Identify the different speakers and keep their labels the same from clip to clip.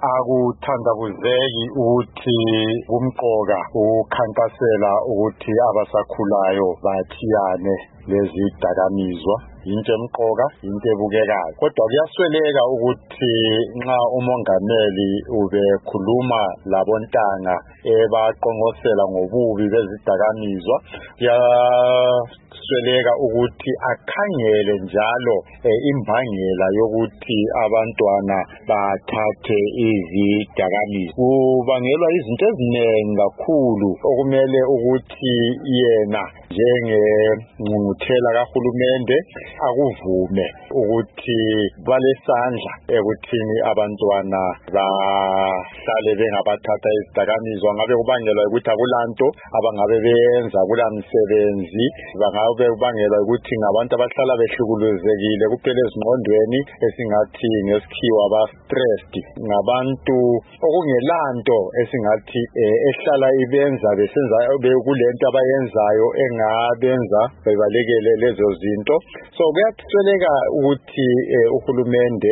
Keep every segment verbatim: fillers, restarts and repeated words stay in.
Speaker 1: akuthandabuzeki ukuthi kumqoka ukukhankasela ukuthi abasakhulayo bathiyane lezi dakamizwa. Into emqoka, into ebukekayo. Kodwa kuyasweleka ukuthi nxa umongameli ubekhuluma labontanga ebaqonqosela ngobubi bezidakamizwa, kuyasweleka ukuthi akhangele njalo imbangela yokuthi abantwana bathathe izidakamizwa. Kubangelwa izinto eziningi kakhulu okumele ukuthi yena njengengqungquthela kahulumende akuvume ukuthi balesandla ekuthini abantwana bahlale bengabathatha izidakamizwa. Ngabe kubangelwa ukuthi akulanto abangabe beyenza, kulamsebenzi, bangabe kubangelwa ukuthi ngabantu abahlala behlukuluzekile kuphela ezingqondweni, esingathi ngesikhiwa ba stressed, ngabantu okungelanto esingathi ehlala ibenza besenza kulento abayenzayo engabenza bebalekele lezo zinto. So kuyasweleka ukuthi uhulumende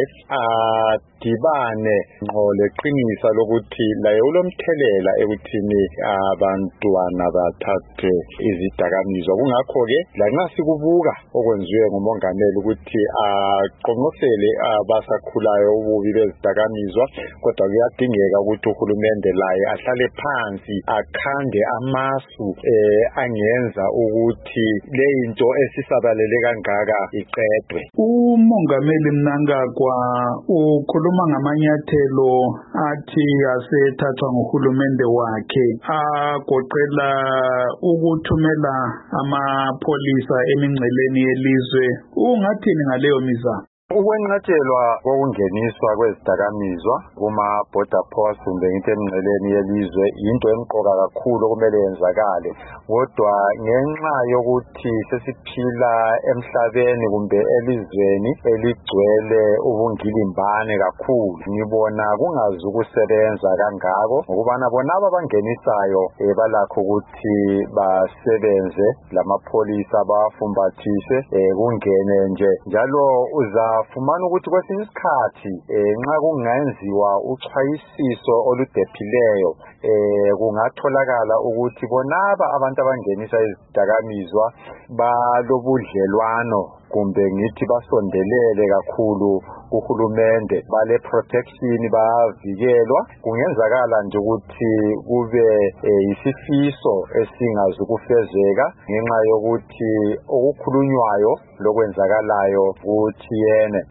Speaker 1: adibane ngqo leqinisa lokuthi laye ulomthelela ekuthini abantwana bathathe izidakamizwa. Kungakho ke lanxa sikubuka okwenziwe ngumongameli ukuthi aqonqosele abasakhulayo ububi bezidakamizwa, kodwa kuyadingeka ukuthi uhulumende laye ahlale phansi akhande amasu angenza ukuthi le into esisabalele kangaka iqedwe.
Speaker 2: Umongameli Mnangagwa ukhuluma ngamanyathelo athi asethathwa nguhulumende wakhe agoqela ukuthumela amapholisa emingceleni yelizwe. Ungathini ngaleyo mizamo?
Speaker 1: Ukwenqatshelwa kokungeniswa kwezidakamizwa kuma-border post kumbe ngithi emingceleni yelizwe into emqoka kakhulu okumele yenzakale, kodwa ngenxa yokuthi sesiphila emhlabeni kumbe elizweni eligcwele ubungilimbane kakhulu, ngibona kungazi ukusebenza kangako ngokubana bonaba abangenisayo balakho ukuthi basebenze lamapholisa bafumbathise kungene nje njalo uza fumana ukuthi kwesinye isikhathi nxa kungenziwa uchwayisiso oludephileyo kungatholakala ukuthi bonaba abantu abangenisa izidakamizwa balobudlelwano kumbe ngithi basondelele kakhulu kuhulumende, bale protection, bavikelwa. Kungenzakala nje ukuthi kube yisifiso esingazukufezeka ngenxa yokuthi okukhulunywayo lokwenzakalayo kuthiyene.